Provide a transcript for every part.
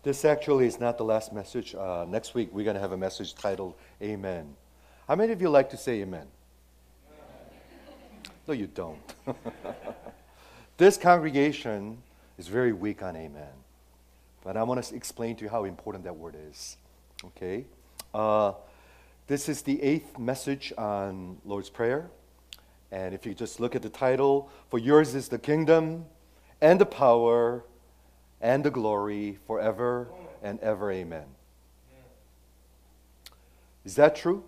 This actually is not the last message. Next week, we're going to have a message titled Amen. How many of you like to say amen? No, you don't. This congregation is very weak on amen. But I want to explain to you how important that word is. Okay? This is the 8th message on Lord's Prayer. And if you just look at the title, for yours is the kingdom and the power and the glory forever and ever. Amen. Is that true?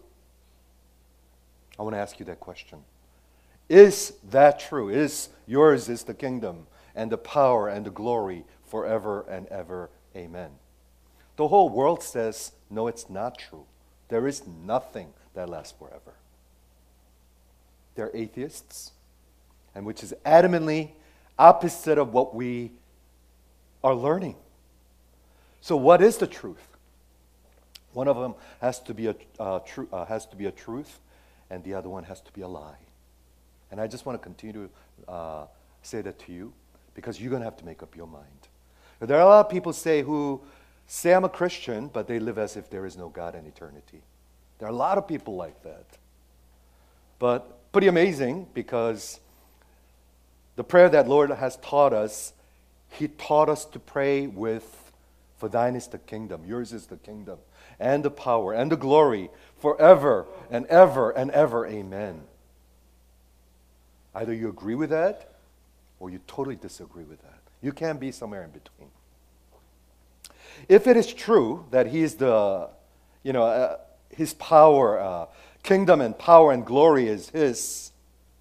I want to ask you that question. Is that true? Is yours is the kingdom and the power and the glory forever and ever. Amen. The whole world says, no, it's not true. There is nothing that lasts forever. They're atheists, and which is adamantly opposite of what we are learning. So what is the truth? One of them has to be a truth, and the other one has to be a lie. And I just want to continue to say that to you, because you're going to have to make up your mind. There are a lot of people who say I'm a Christian, but they live as if there is no God in eternity. There are a lot of people like that. But pretty amazing, because the prayer that Lord has taught us, He taught us to pray with, for thine is the kingdom, yours is the kingdom, and the power, and the glory, forever and ever and ever. Amen. Either you agree with that, or you totally disagree with that. You can't be somewhere in between. If it is true that He is the, His power, kingdom and power and glory is His,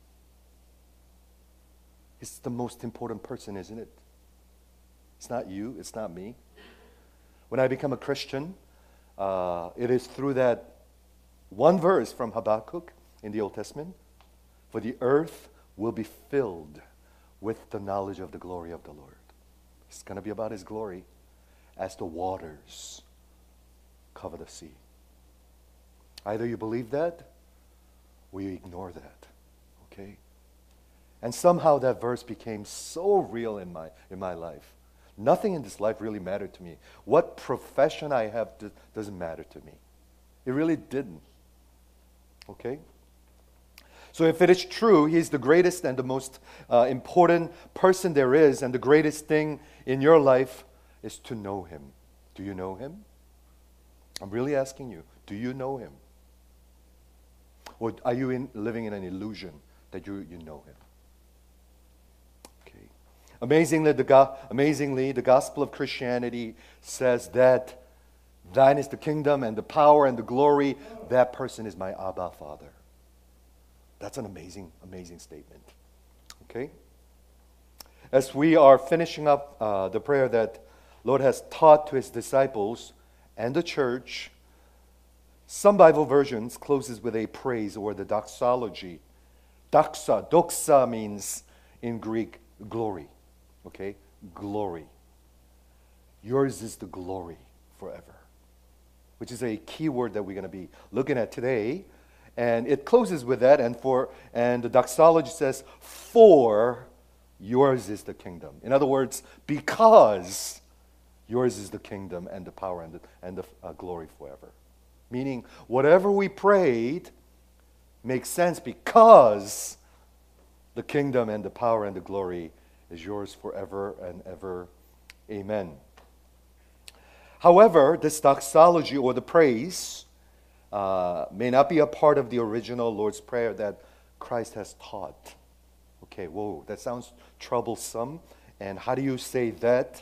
He's the most important person, isn't it? It's not you, it's not me. When I become a Christian, it is through that one verse from Habakkuk in the Old Testament. For the earth will be filled with the knowledge of the glory of the Lord. It's going to be about His glory as the waters cover the sea. Either you believe that or you ignore that. Okay? And somehow that verse became so real in my life. Nothing in this life really mattered to me. What profession I have doesn't matter to me. It really didn't. Okay? So if it is true, He's the greatest and the most important person there is, and the greatest thing in your life is to know Him. Do you know Him? I'm really asking you, do you know Him? Or are you living in an illusion that you know Him? Okay. Amazingly, the gospel of Christianity says that thine is the kingdom and the power and the glory. That person is my Abba Father. That's an amazing, amazing statement. Okay? As we are finishing up the prayer that Lord has taught to His disciples and the church, some Bible versions closes with a praise or the doxology. Doxa means in Greek glory. Okay? Glory. Yours is the glory forever, which is a key word that we're going to be looking at today. And it closes with that, and the doxology says, for yours is the kingdom. In other words, because yours is the kingdom and the power and the glory forever. Meaning, whatever we prayed makes sense because the kingdom and the power and the glory is yours forever and ever. Amen. However, this doxology or the praise may not be a part of the original Lord's Prayer that Christ has taught. Okay, whoa, that sounds troublesome. And how do you say that?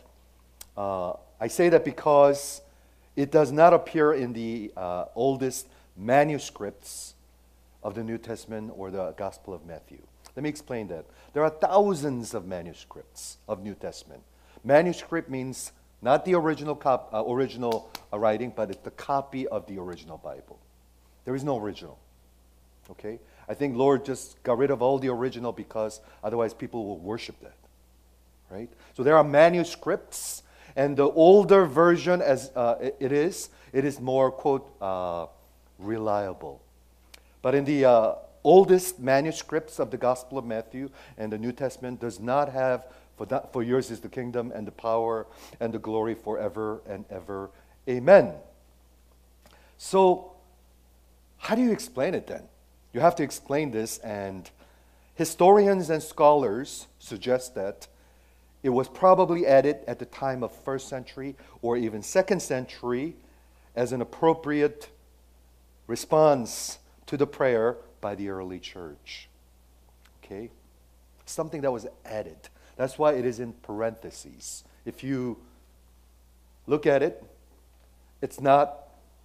I say that because it does not appear in the oldest manuscripts of the New Testament or the Gospel of Matthew. Let me explain that. There are thousands of manuscripts of New Testament. Manuscript means not the original writing, but it's the copy of the original Bible. There is no original. Okay? I think Lord just got rid of all the original because otherwise people will worship that. Right? So there are manuscripts, and the older version as it is more, quote, reliable. But in the oldest manuscripts of the Gospel of Matthew and the New Testament does not have For yours is the kingdom and the power and the glory forever and ever. Amen. So, how do you explain it then? You have to explain this, and historians and scholars suggest that it was probably added at the time of 1st century or even 2nd century as an appropriate response to the prayer by the early church. Okay? Something that was added. That's why it is in parentheses. If you look at it, it's not,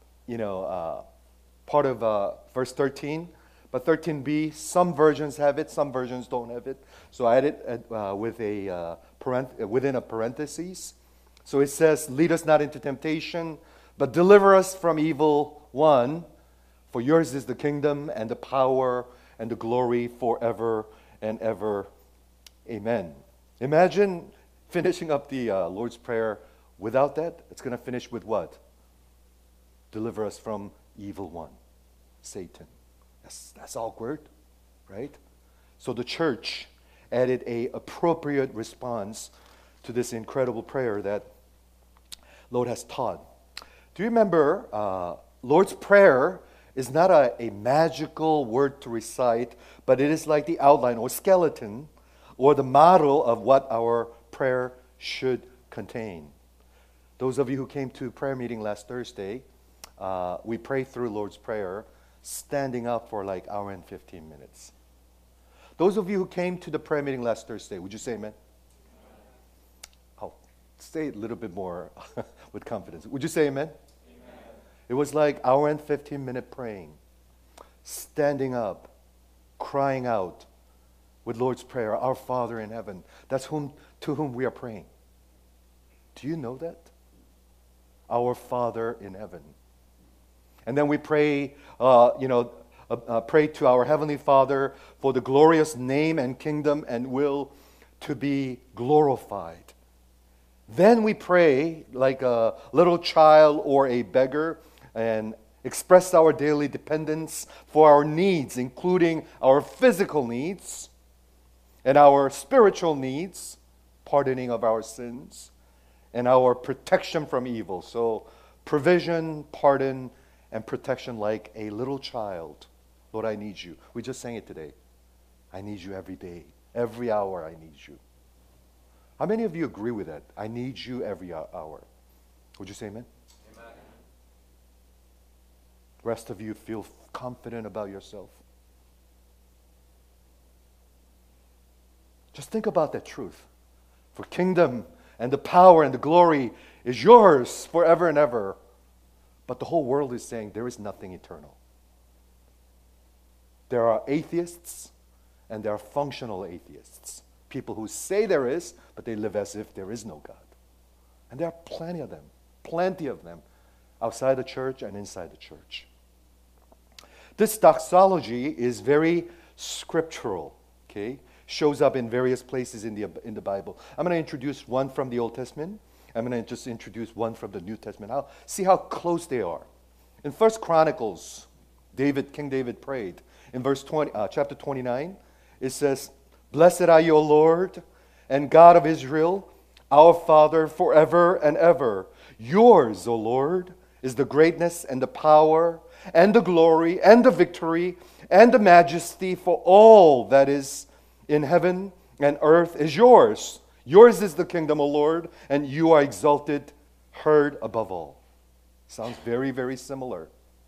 part of verse 13, but 13b, some versions have it, some versions don't have it. So I added within a parenthesis. So it says, lead us not into temptation, but deliver us from evil one. For yours is the kingdom and the power and the glory forever and ever. Amen. Imagine finishing up the Lord's Prayer without that. It's going to finish with what? Deliver us from evil one, Satan. That's awkward, right? So the church added an appropriate response to this incredible prayer that Lord has taught. Do you remember Lord's Prayer is not a magical word to recite, but it is like the outline or skeleton or the model of what our prayer should contain. Those of you who came to prayer meeting last Thursday, we prayed through Lord's Prayer, standing up for like an hour and 15 minutes. Those of you who came to the prayer meeting last Thursday, would you say amen? I'll say it a little bit more with confidence. Would you say amen? Amen. It was like an hour and 15-minute praying, standing up, crying out with Lord's Prayer, Our Father in heaven. That's to whom we are praying. Do you know that? Our Father in heaven. And then we pray, pray to our Heavenly Father for the glorious name and kingdom and will to be glorified. Then we pray like a little child or a beggar and express our daily dependence for our needs, including our physical needs and our spiritual needs, pardoning of our sins, and our protection from evil. So provision, pardon, and protection like a little child. Lord, I need you. We just sang it today. I need you every day. Every hour I need you. How many of you agree with that? I need you every hour. Would you say amen? Amen. The rest of you feel confident about yourself. Just think about that truth. For kingdom and the power and the glory is yours forever and ever. But the whole world is saying there is nothing eternal. There are atheists and there are functional atheists. People who say there is, but they live as if there is no God. And there are plenty of them, outside the church and inside the church. This doxology is very scriptural, okay? Shows up in various places in the Bible. I'm going to introduce one from the Old Testament. I'm going to just introduce one from the New Testament. I'll see how close they are. In 1 Chronicles, King David prayed. In chapter 29, it says, Blessed are you, O Lord, and God of Israel, our Father, forever and ever. Yours, O Lord, is the greatness and the power and the glory and the victory and the majesty, for all that is in heaven and earth is yours. Yours is the kingdom, O Lord, and you are exalted, heard above all. Sounds very, very similar.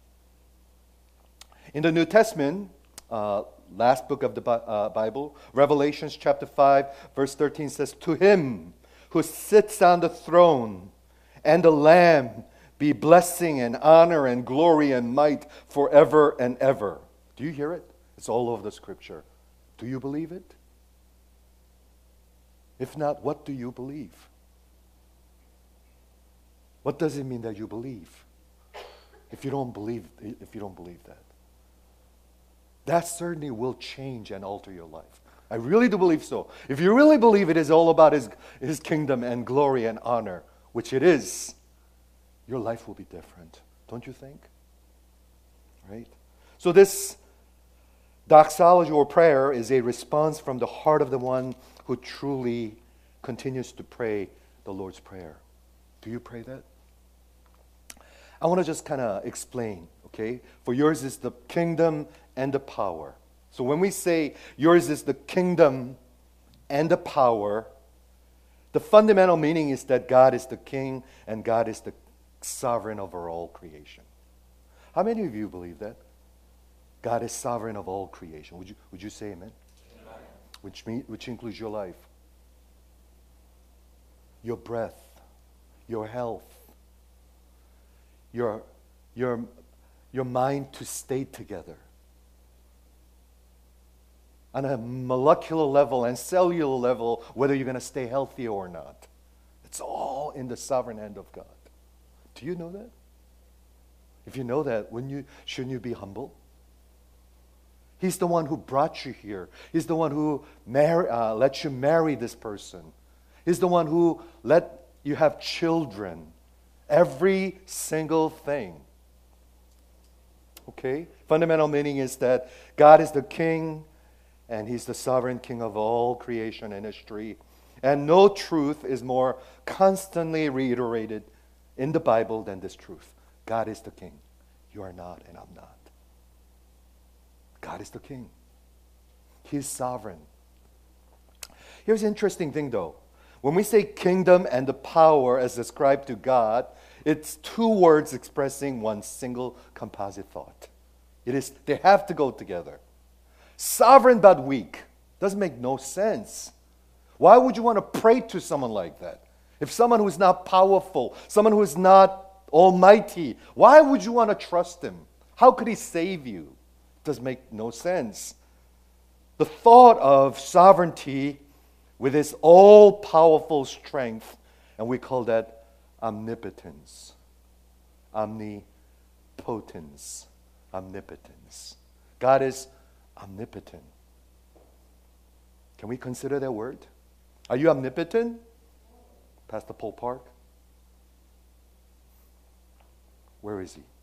In the New Testament, last book of the Bible, Revelations chapter 5, verse 13 says, To him who sits on the throne and the Lamb be blessing and honor and glory and might forever and ever. Do you hear it? It's all over the scripture. Do you believe it? If not, what do you believe? What does it mean that you believe? If you don't believe that. That certainly will change and alter your life. I really do believe so. If you really believe it is all about His kingdom and glory and honor, which it is, your life will be different. Don't you think? Right? So this doxology or prayer is a response from the heart of the one who truly continues to pray the Lord's Prayer. Do you pray that? I want to just kind of explain, okay? For yours is the kingdom and the power. So when we say yours is the kingdom and the power, the fundamental meaning is that God is the king and God is the sovereign over all creation. How many of you believe that? God is sovereign of all creation. Would you say amen? Amen. Which includes your life, your breath, your health, your mind to stay together. On a molecular level and cellular level, whether you're going to stay healthy or not. It's all in the sovereign hand of God. Do you know that? If you know that, shouldn't you be humble? He's the one who brought you here. He's the one who let you marry this person. He's the one who let you have children. Every single thing. Okay? Fundamental meaning is that God is the king and He's the sovereign king of all creation and history. And no truth is more constantly reiterated in the Bible than this truth. God is the king. You are not and I'm not. God is the king. He's sovereign. Here's an interesting thing though. When we say kingdom and the power as ascribed to God, it's two words expressing one single composite thought. They have to go together. Sovereign but weak. Doesn't make no sense. Why would you want to pray to someone like that? If someone who is not powerful, someone who is not almighty, why would you want to trust him? How could he save you? Does make no sense. The thought of sovereignty with his all-powerful strength, and we call that omnipotence, omnipotence, omnipotence. God is omnipotent. Can we consider that word? Are you omnipotent, Pastor Paul Park? Where is he?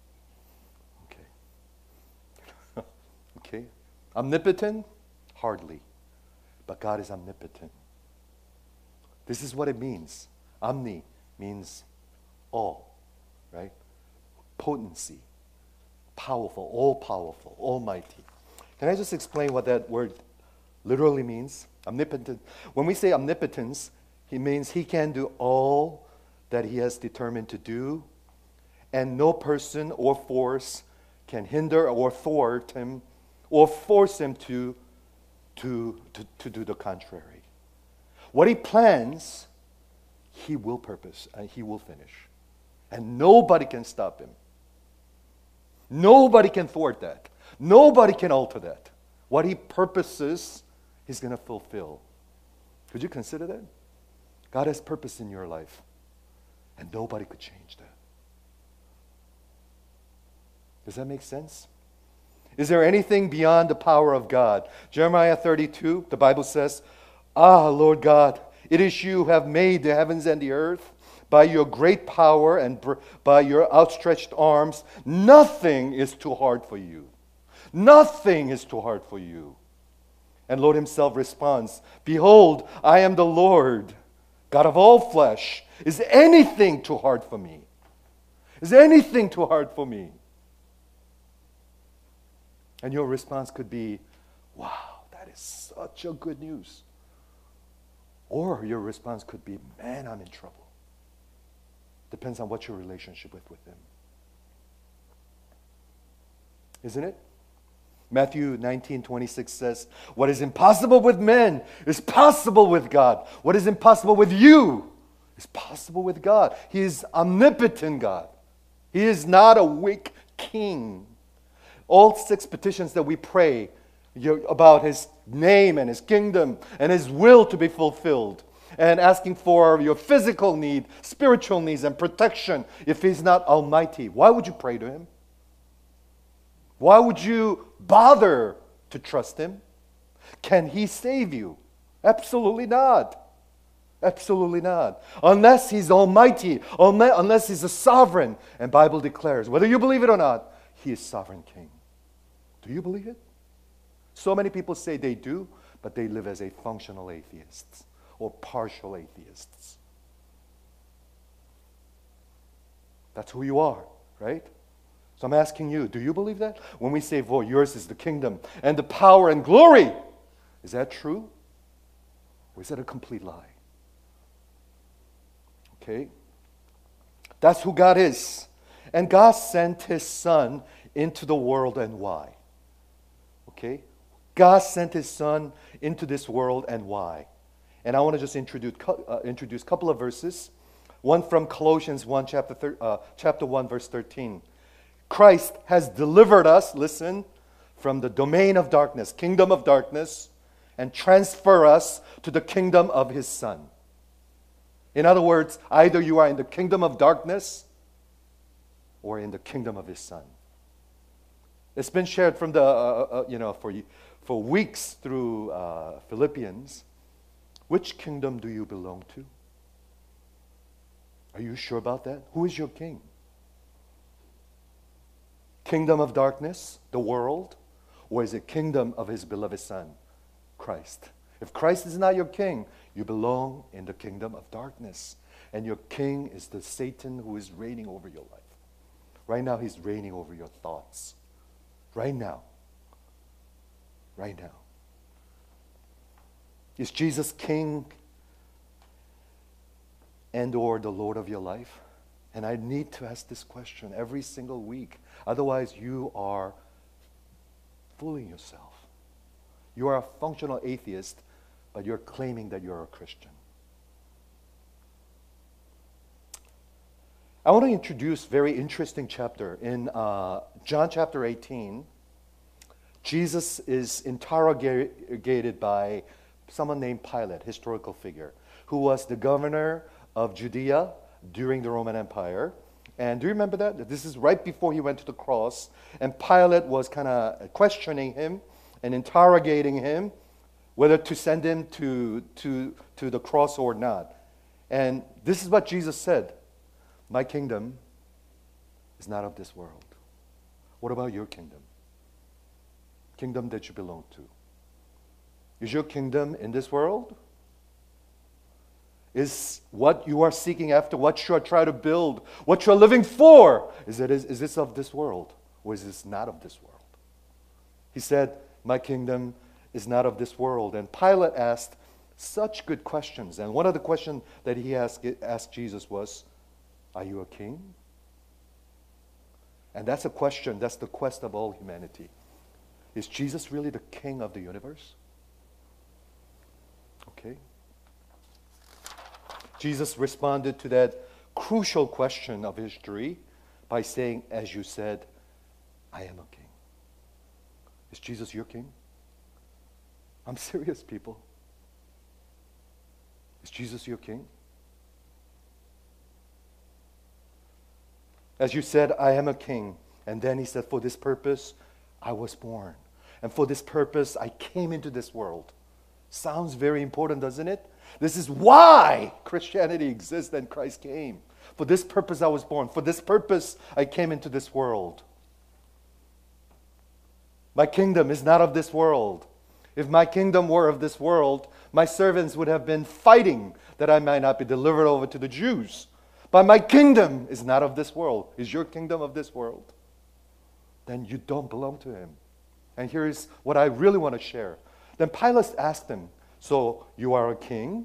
Okay. Omnipotent? Hardly. But God is omnipotent. This is what it means. Omni means all, right? Potency, powerful, all-powerful, almighty. Can I just explain what that word literally means? Omnipotent. When we say omnipotence, it means he can do all that he has determined to do, and no person or force can hinder or thwart him or force him to do the contrary. What he plans, he will purpose and he will finish. And nobody can stop him. Nobody can thwart that. Nobody can alter that. What he purposes, he's going to fulfill. Could you consider that? God has purpose in your life, and nobody could change that. Does that make sense? Is there anything beyond the power of God? Jeremiah 32, the Bible says, "Ah, Lord God, it is you who have made the heavens and the earth. By your great power and by your outstretched arms, nothing is too hard for you." Nothing is too hard for you. And Lord himself responds, "Behold, I am the Lord, God of all flesh. Is anything too hard for me? Is anything too hard for me?" And your response could be, "Wow, that is such a good news." Or your response could be, "Man, I'm in trouble." Depends on what your relationship with him. Isn't it? Matthew 19:26 says, "What is impossible with men is possible with God. What is impossible with you is possible with God." He is omnipotent God. He is not a weak king. All 6 petitions that we pray about his name and his kingdom and his will to be fulfilled, and asking for your physical need, spiritual needs, and protection, if he's not almighty, why would you pray to him? Why would you bother to trust him? Can he save you? Absolutely not. Absolutely not. Unless he's almighty, unless he's a sovereign. And Bible declares, whether you believe it or not, he is sovereign king. Do you believe it? So many people say they do, but they live as a functional atheists. or partial atheists. That's who you are, right? So I'm asking you, do you believe that? When we say, "For yours is the kingdom and the power and glory," is that true? Or is that a complete lie? Okay? That's who God is. And God sent His Son into the world, and why? Okay? God sent His Son into this world, and why? And I want to just introduce a couple of verses. One from Colossians 1, chapter 1, verse 13. Christ has delivered us, listen, from the domain of darkness, kingdom of darkness, and transfer us to the kingdom of His Son. In other words, either you are in the kingdom of darkness or in the kingdom of His Son. It's been shared from for weeks through Philippians. Which kingdom do you belong to? Are you sure about that? Who is your king? Kingdom of darkness, the world, or is it kingdom of His beloved Son, Christ? If Christ is not your king, you belong in the kingdom of darkness. And your king is the Satan who is reigning over your life. Right now, he's reigning over your thoughts. Right now. Right now. Is Jesus king and or the Lord of your life? And I need to ask this question every single week. Otherwise, you are fooling yourself. You are a functional atheist, but you're claiming that you're a Christian. I want to introduce a very interesting chapter. In John chapter 18, Jesus is interrogated by someone named Pilate, historical figure, who was the governor of Judea during the Roman Empire. And do you remember that? This is right before he went to the cross. And Pilate was kind of questioning him and interrogating him whether to send him to the cross or not. And this is what Jesus said. My kingdom is not of this world. What about your kingdom? Kingdom that you belong to. Is your kingdom in this world? Is what you are seeking after, what you are trying to build, what you are living for, is this of this world? Or is this not of this world? He said, my kingdom is not of this world. And Pilate asked such good questions. And one of the questions that he asked Jesus was, are you a king? And that's a question, that's the quest of all humanity. Is Jesus really the king of the universe? Okay. Jesus responded to that crucial question of history by saying, as you said, I am a king. Is Jesus your king? I'm serious, people. Is Jesus your king? As you said, I am a king. And then he said, for this purpose, I was born. And for this purpose, I came into this world. Sounds very important, doesn't it? This is why Christianity exists and Christ came. For this purpose I was born. For this purpose I came into this world. My kingdom is not of this world. If my kingdom were of this world, my servants would have been fighting that I might not be delivered over to the Jews. But my kingdom is not of this world. Is your kingdom of this world? Then you don't belong to him. And here is what I really want to share. Then Pilate asked him, so you are a king?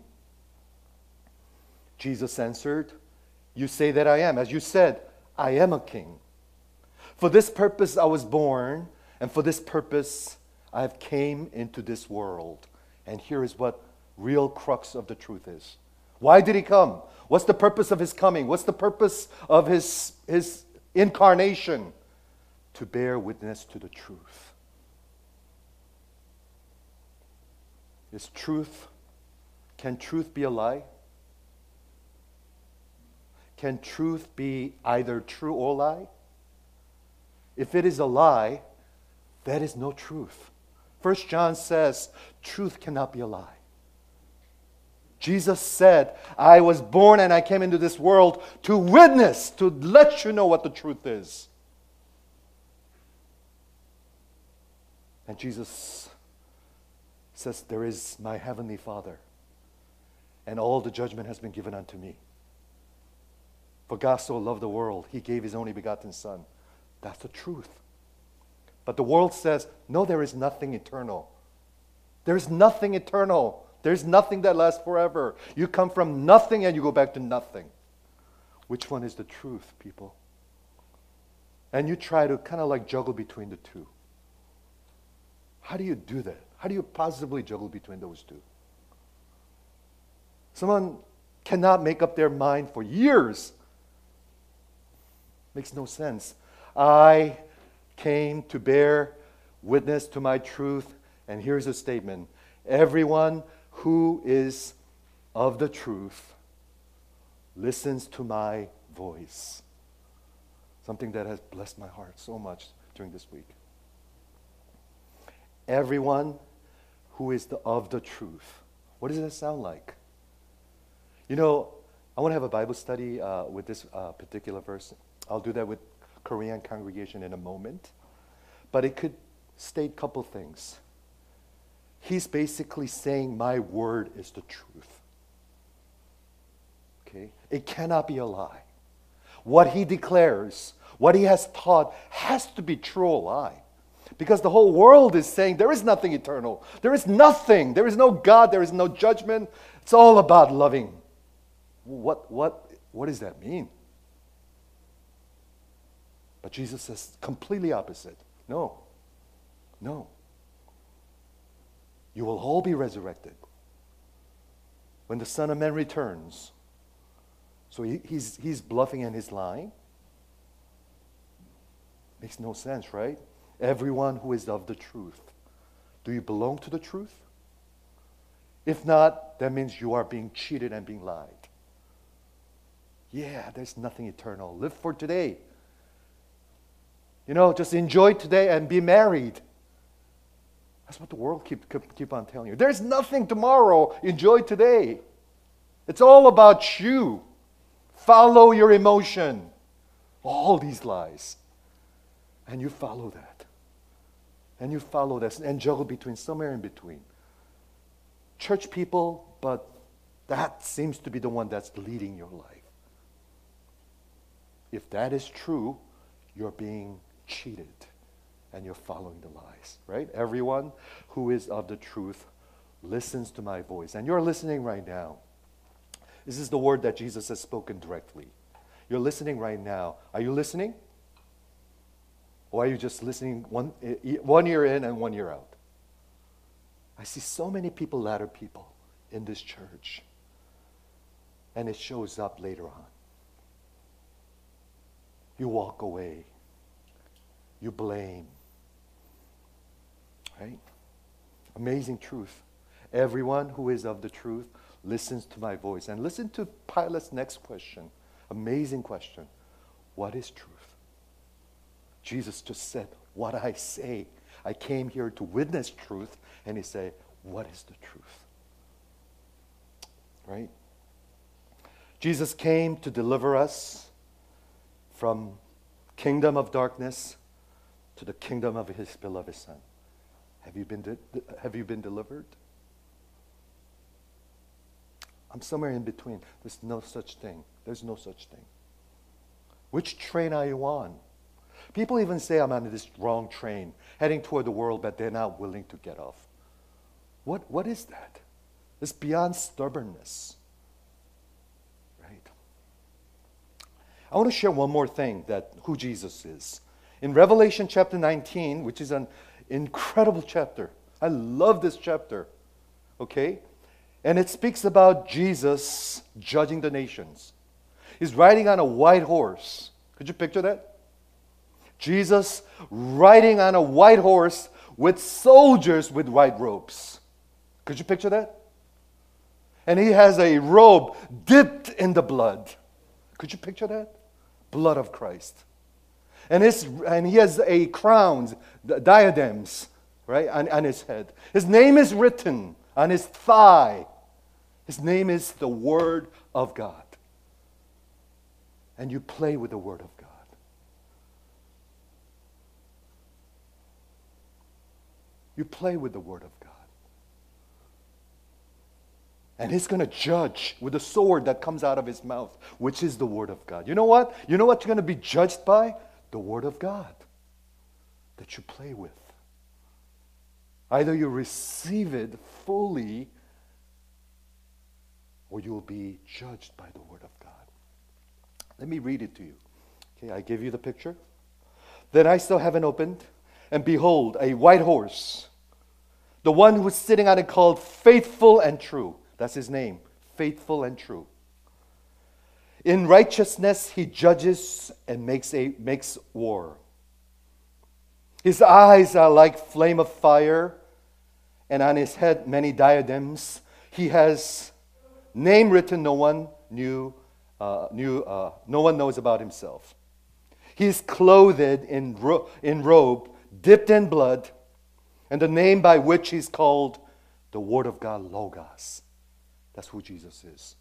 Jesus answered, you say that I am. As you said, I am a king. For this purpose I was born, and for this purpose I have came into this world. And here is what real crux of the truth is. Why did he come? What's the purpose of his coming? What's the purpose of his incarnation? To bear witness to the truth. Is truth, can truth be a lie? Can truth be either true or lie? If it is a lie, that is no truth. 1 John says, truth cannot be a lie. Jesus said, I was born and I came into this world to witness, to let you know what the truth is. And Jesus says, there is my heavenly Father. and all the judgment has been given unto me. For God so loved the world, he gave his only begotten Son. That's the truth. But the world says, no, there is nothing eternal. There's nothing eternal. There's nothing that lasts forever. You come from nothing and you go back to nothing. Which one is the truth, people? And you try to kind of like juggle between the two. How do you do that? How do you possibly juggle between those two? Someone cannot make up their mind for years. Makes no sense. I came to bear witness to my truth, and here's a statement. Everyone who is of the truth listens to my voice. Something that has blessed my heart so much during this week. Everyone who is of the truth. What does that sound like? You know, I want to have a Bible study with this particular verse. I'll do that with Korean congregation in a moment. But it could state a couple things. He's basically saying my word is the truth. Okay? It cannot be a lie. What he declares, what he has taught has to be true or lie. Because the whole world is saying there is nothing eternal. There is nothing. There is no God. There is no judgment. It's all about loving. What does that mean? But Jesus says completely opposite. No. You will all be resurrected when the Son of Man returns. So he's bluffing and he's lying. Makes no sense, right? Everyone who is of the truth. Do you belong to the truth? If not, that means you are being cheated and being lied. Yeah, there's nothing eternal. Live for today. Just enjoy today and be married. That's what the world keep on telling you. There's nothing tomorrow. Enjoy today. It's all about you. Follow your emotion. All these lies. And you follow that. And you follow that and juggle between, somewhere in between. Church people, but that seems to be the one that's leading your life. If that is true, you're being cheated and you're following the lies, right? Everyone who is of the truth listens to my voice. And you're listening right now. This is the word that Jesus has spoken directly. You're listening right now. Are you listening? Or are you just listening one ear in and 1 ear out? I see so many people, latter people, in this church. And it shows up later on. You walk away. You blame. Right? Amazing truth. Everyone who is of the truth listens to my voice. And listen to Pilate's next question. Amazing question. What is truth? Jesus just said, what I say. I came here to witness truth. And he said, what is the truth? Right? Jesus came to deliver us from kingdom of darkness to the kingdom of his beloved Son. Have you been delivered? I'm somewhere in between. There's no such thing. There's no such thing. Which train are you on? People even say I'm on this wrong train, heading toward the world, but they're not willing to get off. What is that? It's beyond stubbornness. Right? I want to share one more thing, that who Jesus is. In Revelation chapter 19, which is an incredible chapter. I love this chapter. Okay? And it speaks about Jesus judging the nations. He's riding on a white horse. Could you picture that? Jesus riding on a white horse with soldiers with white robes. Could you picture that? And he has a robe dipped in the blood. Could you picture that? Blood of Christ. And he has a crown, diadems, right, on his head. His name is written on his thigh. His name is the Word of God. And you play with the Word of God. You play with the Word of God. And he's going to judge with the sword that comes out of his mouth, which is the word of God. You know what? You know what you're going to be judged by? The word of God that you play with. Either you receive it fully, or you will be judged by the word of God. Let me read it to you. Okay, I give you the picture. Then I saw heaven opened, and behold, a white horse. The one who was sitting on it called Faithful and True. That's his name, Faithful and True. In righteousness he judges and makes war. His eyes are like flame of fire, and on his head many diadems. He has name written no one knows about himself. He is clothed in robe, dipped in blood, and the name by which he's called the Word of God, Logos. That's who Jesus is.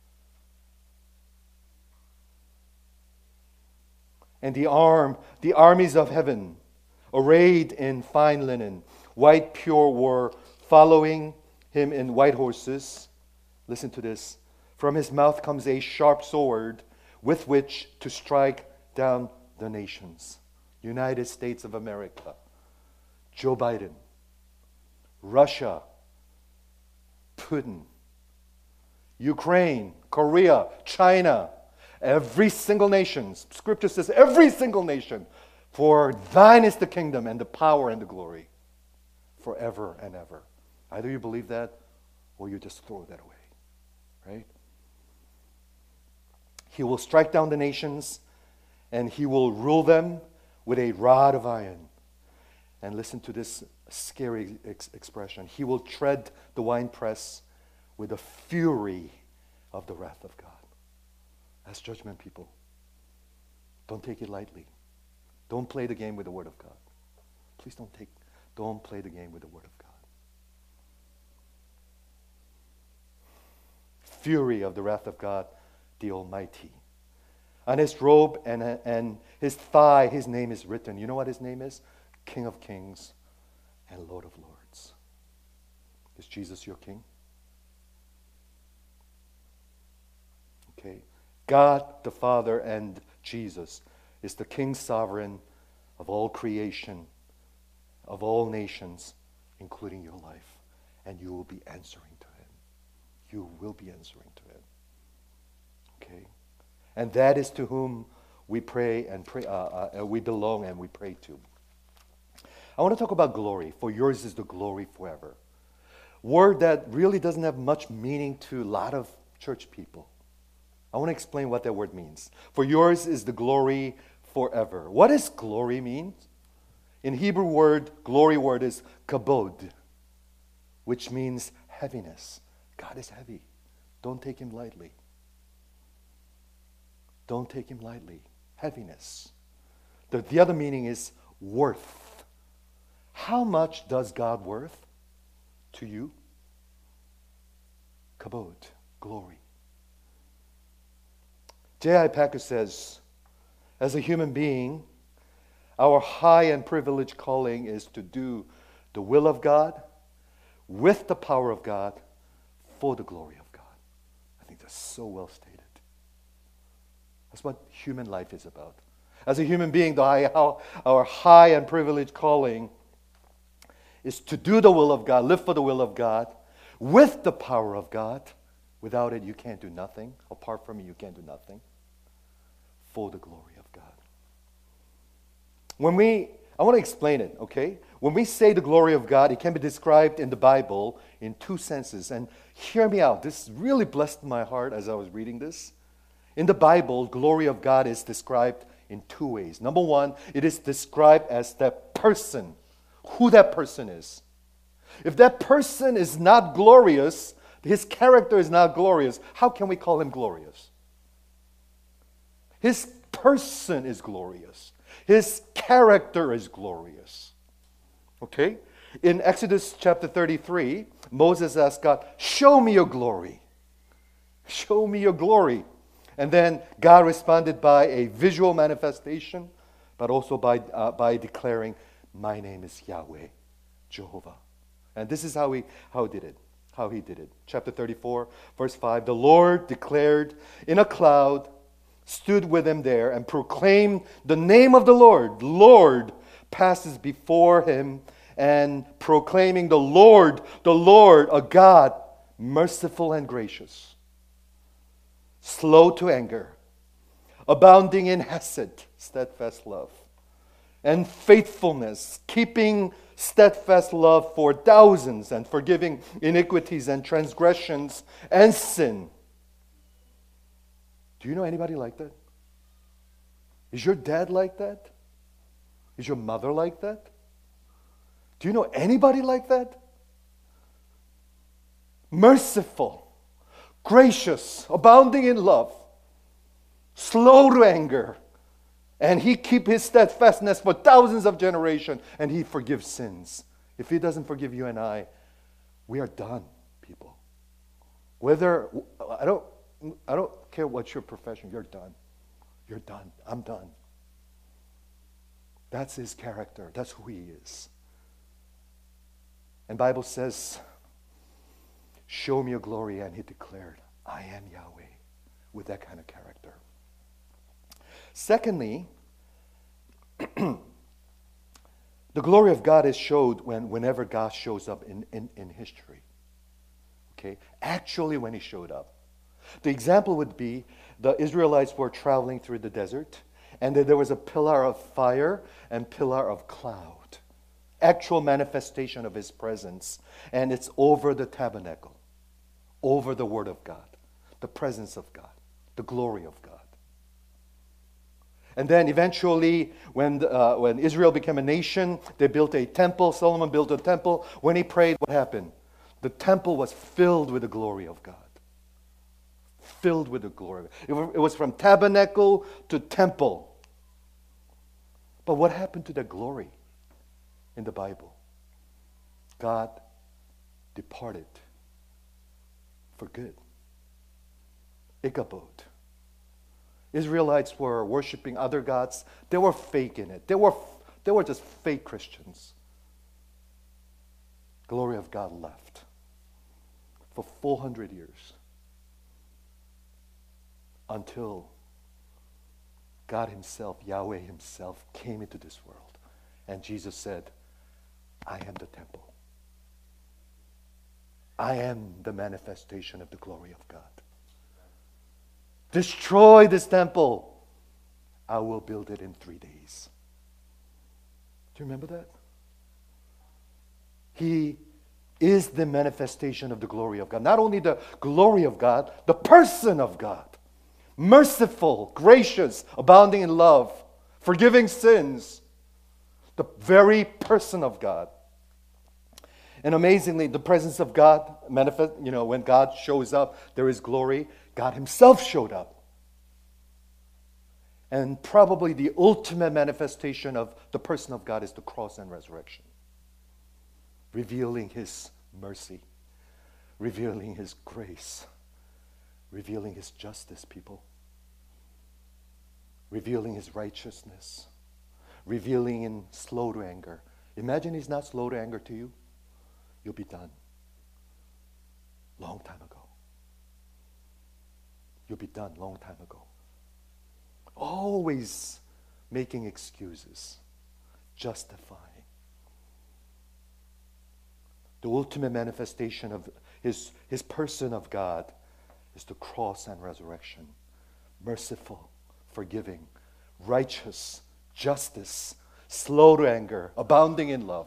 And the armies of heaven, arrayed in fine linen, white pure, were following him in white horses. Listen to this. From his mouth comes a sharp sword with which to strike down the nations. United States of America, Joe Biden, Russia, Putin, Ukraine, Korea, China, every single nation. Scripture says every single nation. For thine is the kingdom and the power and the glory forever and ever. Either you believe that or you just throw that away. Right? He will strike down the nations and he will rule them with a rod of iron. And listen to this scary expression. He will tread the winepress with the fury of the wrath of God. That's judgment, people. Don't take it lightly. Don't play the game with the Word of God. Please don't play the game with the Word of God. Fury of the wrath of God, the Almighty. On his robe and his thigh, his name is written. You know what his name is? King of Kings and Lord of Lords. Is Jesus your King? Okay. God the Father and Jesus is the King sovereign of all creation, of all nations, including your life. And you will be answering to him. You will be answering to him. Okay? And that is to whom we pray and we belong and we pray to. I want to talk about glory. For yours is the glory forever. Word that really doesn't have much meaning to a lot of church people. I want to explain what that word means. For yours is the glory forever. What does glory mean? In Hebrew word, glory word is kabod, which means heaviness. God is heavy. Don't take him lightly. Don't take him lightly. Heaviness. The other meaning is worth. How much does God worth to you? Kabod, glory. J.I. Packer says, as a human being, our high and privileged calling is to do the will of God with the power of God for the glory of God. I think that's so well stated. That's what human life is about. As a human being, our high and privileged calling is to do the will of God, live for the will of God, with the power of God. Without it, you can't do nothing. Apart from it, you can't do nothing. For the glory of God. I want to explain it, okay? When we say the glory of God, it can be described in the Bible in two senses. And hear me out. This really blessed my heart as I was reading this. In the Bible, glory of God is described in two ways. Number one, it is described as that person, who that person is. If that person is not glorious, his character is not glorious, how can we call him glorious? His person is glorious. His character is glorious. Okay? In Exodus chapter 33, Moses asked God, show me your glory. Show me your glory. And then God responded by a visual manifestation, but also by declaring, my name is Yahweh, Jehovah. And this is how he did it. how he did it. Chapter 34, verse 5. The Lord declared in a cloud, stood with him there, and proclaimed the name of the Lord. The Lord passes before him, and proclaiming the Lord, a God, merciful and gracious, slow to anger, abounding in hesed, steadfast love, and faithfulness, keeping steadfast love for thousands, and forgiving iniquities and transgressions and sin. Do you know anybody like that? Is your dad like that? Is your mother like that? Do you know anybody like that? Merciful, gracious, abounding in love, slow to anger, and he keep his steadfastness for thousands of generations, and he forgives sins. If he doesn't forgive you and I, we are done, people. Whether I don't care what your profession, you're done. You're done. I'm done. That's his character. That's who he is. And Bible says, show me your glory, and he declared, I am Yahweh, with that kind of character. Secondly, the glory of God is showed whenever God shows up in history. Okay? Actually, when he showed up. The example would be the Israelites were traveling through the desert, and there was a pillar of fire and pillar of cloud. Actual manifestation of his presence. And it's over the tabernacle, over the Word of God, the presence of God, the glory of God. And then eventually, when Israel became a nation, they built a temple. Solomon built a temple. When he prayed, what happened? The temple was filled with the glory of God. Filled with the glory. It was from tabernacle to temple. But what happened to the glory in the Bible? God departed for good. Ichabod. Israelites were worshiping other gods. They were fake in it. They were just fake Christians. Glory of God left for 400 years until God himself, Yahweh himself, came into this world. And Jesus said, I am the temple. I am the manifestation of the glory of God. Destroy this temple. I will build it in 3 days. Do you remember that? He is the manifestation of the glory of God. Not only the glory of God, the person of God. Merciful, gracious, abounding in love, forgiving sins. The very person of God. And amazingly, the presence of God manifest, when God shows up, there is glory. God himself showed up. And probably the ultimate manifestation of the person of God is the cross and resurrection. Revealing his mercy, revealing his grace, revealing his justice, people. Revealing his righteousness, revealing in slow to anger. Imagine he's not slow to anger to you. You'll be done. Long time ago. You'll be done long time ago. Always making excuses, justifying. The ultimate manifestation of his person of God is the cross and resurrection. Merciful, forgiving, righteous, justice, slow to anger, abounding in love.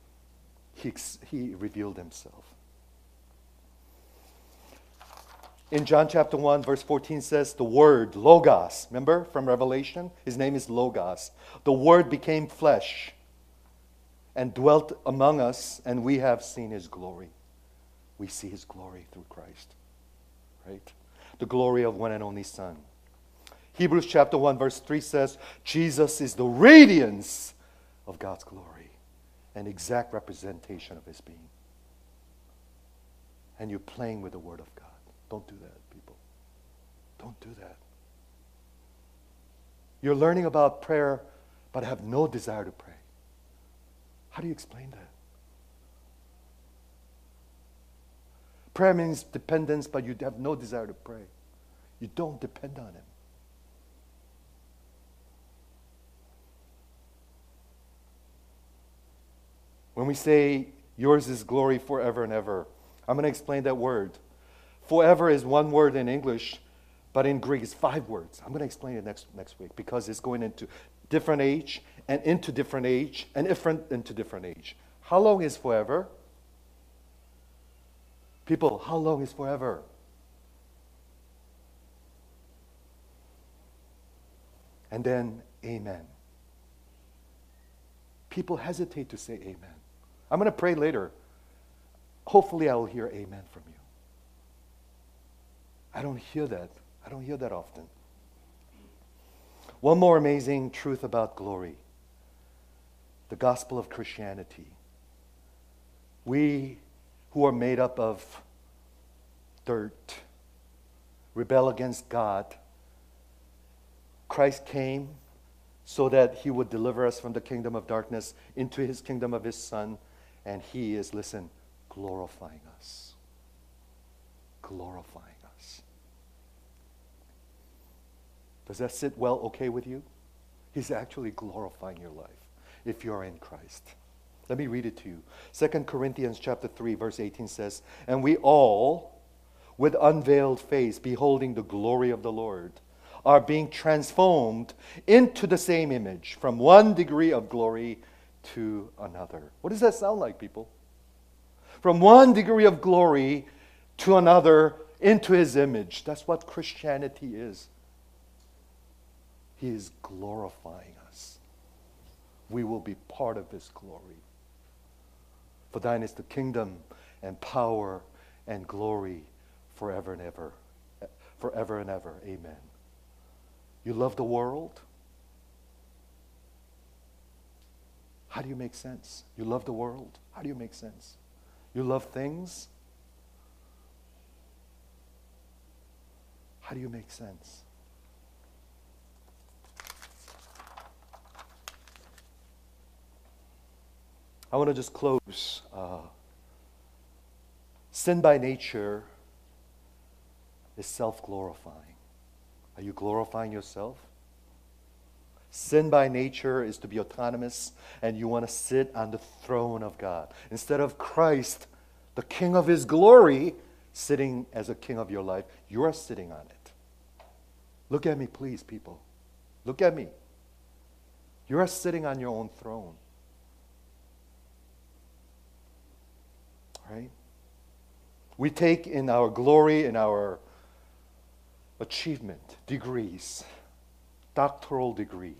He revealed himself. In John chapter 1, verse 14 says, the Word, Logos, remember from Revelation? His name is Logos. The Word became flesh and dwelt among us, and we have seen his glory. We see his glory through Christ. Right? The glory of one and only Son. Hebrews chapter 1, verse 3 says, Jesus is the radiance of God's glory, an exact representation of his being. And you're playing with the Word of God. Don't do that, people. Don't do that. You're learning about prayer, but have no desire to pray. How do you explain that? Prayer means dependence, but you have no desire to pray. You don't depend on Him. When we say, yours is glory forever and ever, I'm going to explain that word. Forever is one word in English, but in Greek it's 5 words. I'm going to explain it next week because it's going into different age and into different age and into different age. How long is forever? People, how long is forever? And then, amen. People hesitate to say amen. I'm going to pray later. Hopefully I will hear amen from you. I don't hear that. I don't hear that often. One more amazing truth about glory. The gospel of Christianity. We who are made up of dirt, rebel against God. Christ came so that He would deliver us from the kingdom of darkness into His kingdom of His Son. And He is, listen, glorifying us. Glorifying us. Does that sit well okay with you? He's actually glorifying your life if you're in Christ. Let me read it to you. 2 Corinthians chapter 3, verse 18 says, and we all, with unveiled face, beholding the glory of the Lord, are being transformed into the same image, from one degree of glory to another. What does that sound like, people? From one degree of glory to another into His image. That's what Christianity is. He is glorifying us. We will be part of His glory. For thine is the kingdom and power and glory forever and ever. Forever and ever. Amen. You love the world? How do you make sense? You love the world? How do you make sense? You love things? How do you make sense? I want to just close. Sin by nature is self-glorifying. Are you glorifying yourself? Sin by nature is to be autonomous, and you want to sit on the throne of God. Instead of Christ, the King of His glory, sitting as a king of your life, you are sitting on it. Look at me, please, people. Look at me. You are sitting on your own throne. Right? We take in our glory, in our achievement, degrees, doctoral degree,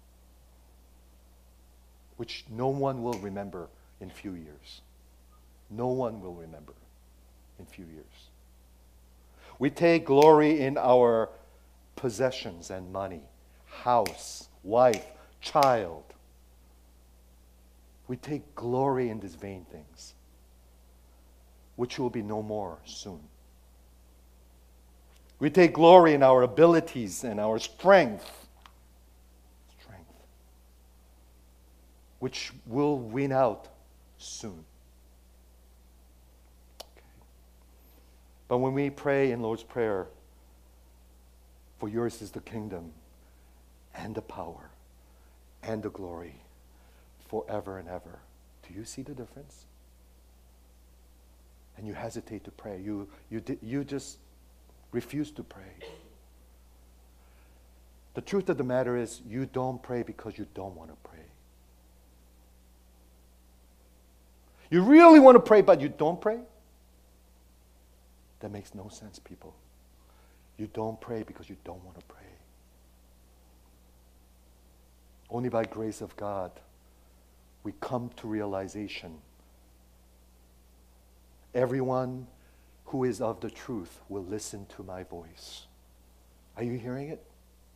which no one will remember in few years. No one will remember in few years. We take glory in our possessions and money, house, wife, child. We take glory in these vain things, which will be no more soon. We take glory in our abilities and our strength, which will win out soon. Okay. But when we pray in Lord's Prayer, for yours is the kingdom and the power and the glory forever and ever. Do you see the difference? And you hesitate to pray. You just refuse to pray. The truth of the matter is, you don't pray because you don't want to pray. You really want to pray, but you don't pray? That makes no sense, people. You don't pray because you don't want to pray. Only by grace of God, we come to realization. Everyone who is of the truth will listen to my voice. Are you hearing it?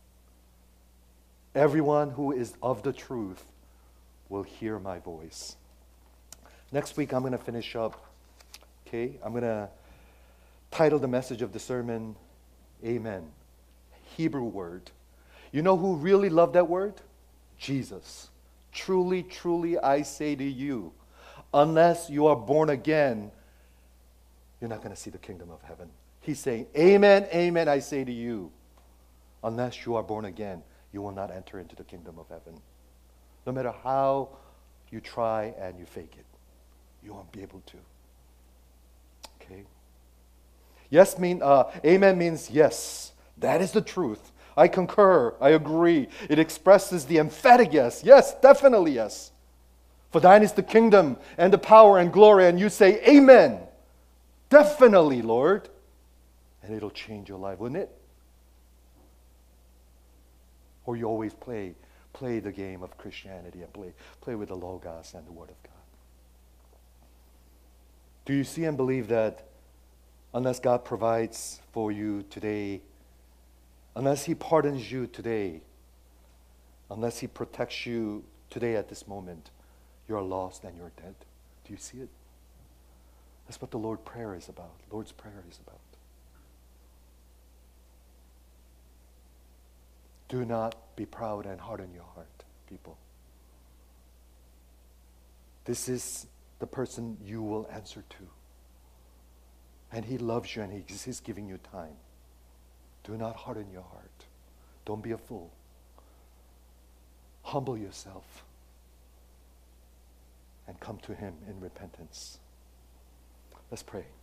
Everyone who is of the truth will hear my voice. Next week, I'm going to finish up. Okay? I'm going to title the message of the sermon, Amen. Hebrew word. You know who really loved that word? Jesus. Truly, truly, I say to you, unless you are born again, you're not going to see the kingdom of heaven. He's saying, amen, amen, I say to you, unless you are born again, you will not enter into the kingdom of heaven. No matter how you try and you fake it, you won't be able to. Okay? Amen means yes. That is the truth. I concur. I agree. It expresses the emphatic yes. Yes, definitely yes. For thine is the kingdom and the power and glory. And you say, amen. Definitely, Lord. And it'll change your life, wouldn't it? Or you always play the game of Christianity and play with the Logos and the Word of God. Do you see and believe that unless God provides for you today, unless He pardons you today, unless He protects you today at this moment, you're lost and you're dead? Do you see it? That's what the Lord's Prayer is about. Lord's Prayer is about. Do not be proud and harden your heart, people. This is the person you will answer to. And He loves you and He's giving you time. Do not harden your heart. Don't be a fool. Humble yourself and come to Him in repentance. Let's pray.